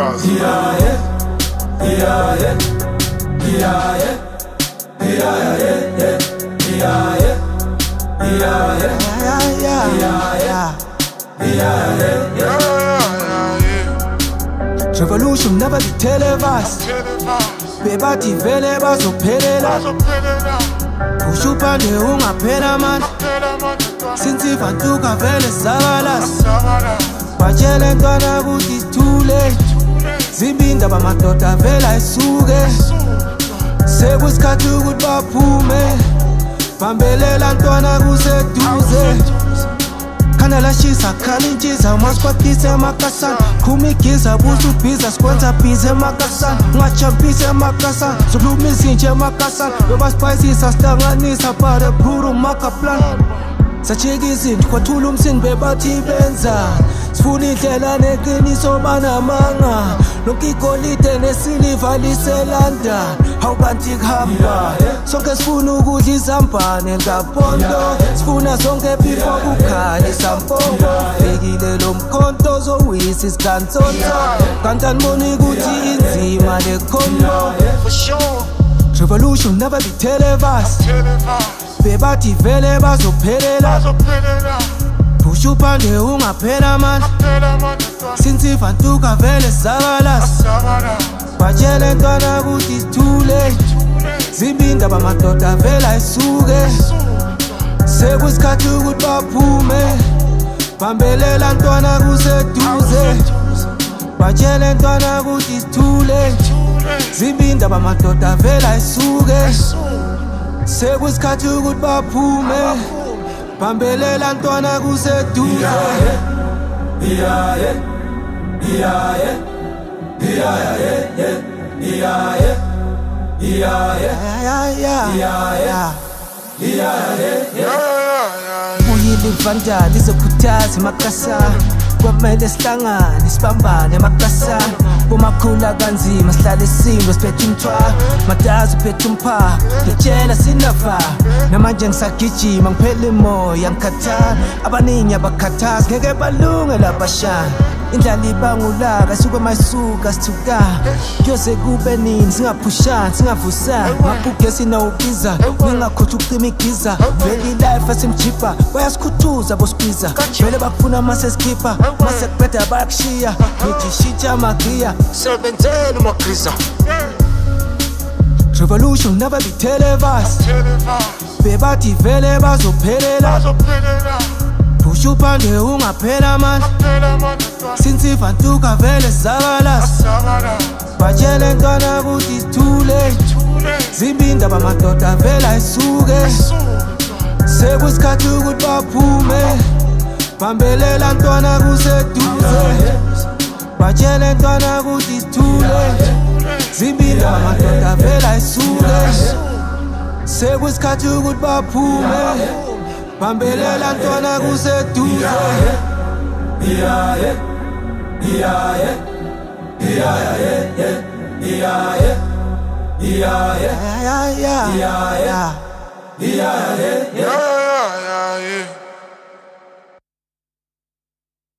Revolution never be televised. Bebathi vele bazophelela. Ushupande ungaphela man. Since vantuka vele sabalas. Bajele ntwana ukuthi it's too late. Zimbinda bamadoda vela isuke. Sekusikhathi ukuthi baphume. Bambelela ntwana kuseduze. Kana la shisa kali njiza maskwatise makasan. Kumikiza busu pizza skwenza pizza makasan. Ngacha pizza makasan. Sublumisi nje makasan. Beba spicy sastanganisa para puru makaplan. Sachigizini kwathula umsini bebathi benza. Sifuna indlela neqiniso banamanga. Lonke igolide nesiliva liselanda. Awukanti kuhamba sonke sifuna ukudla izambane ngapondo. Sifuna sonke before kukhanya isampongo. Bekile lo mkhonto zowisa isigantsonto. Kanti aniboni ukuthi inzima le combo. Revolution never be televised. Bebathi vele bazophelela. Ushupande ungaphela man. Since vantuka vele sabalas. Bajele ntwana ukuthi it's too late. Zimbinda bamadoda vela isuke. Sekusikhathi ukuthi baphume. Bambelela ntwana kuseduze. Bajele ntwana ukuthi it's too late. Zimbinda bamadoda vela isuke. Sekusikhathi ukuthi baphume. Bambelela ntwana kuseduze. Buyile ivanda lizokhuthaza emakasa. Kwamele sihlangane sibambane emakasa. Bomakhula kanzima sihlale isindwe siphethe umthwalo. Madazi uphethe umpha ngitshela sinafa. Namanje ngisagijima ngiphela imoya ngikhathala. Abaningi abakhathazi ngeke balunge labashana. Indlala ibangulaka suka mayisuka sithuka. Kuyoze kube nini singaphushani singavusani. Ngakugesi nawubiza ngingakhothi ukucima igiza. Vele life asimjipa bayasikhuthuza bospiza. Vele bakufuna mase skipper mase kuqeda bayakushiya. Ngithi shintsha amagiya sebenzela umagriza. Revolution never be televised. Bebathi vele bazophelela. Ushupande ungaphela man. Since vantuka vele sabalas. Bajele ntwana ukuthi it's too late. Zimbinda bamadoda vela isuke. Sekusikhathi ukuthi baphume. Bambelela ntwana kuseduze. Bajele ntwana ukuthi it's too late. Zimbinda bamadoda vela isuke. Sekusikhathi ukuthi baphume. Bambelela ntwana kuseduze. Yeah.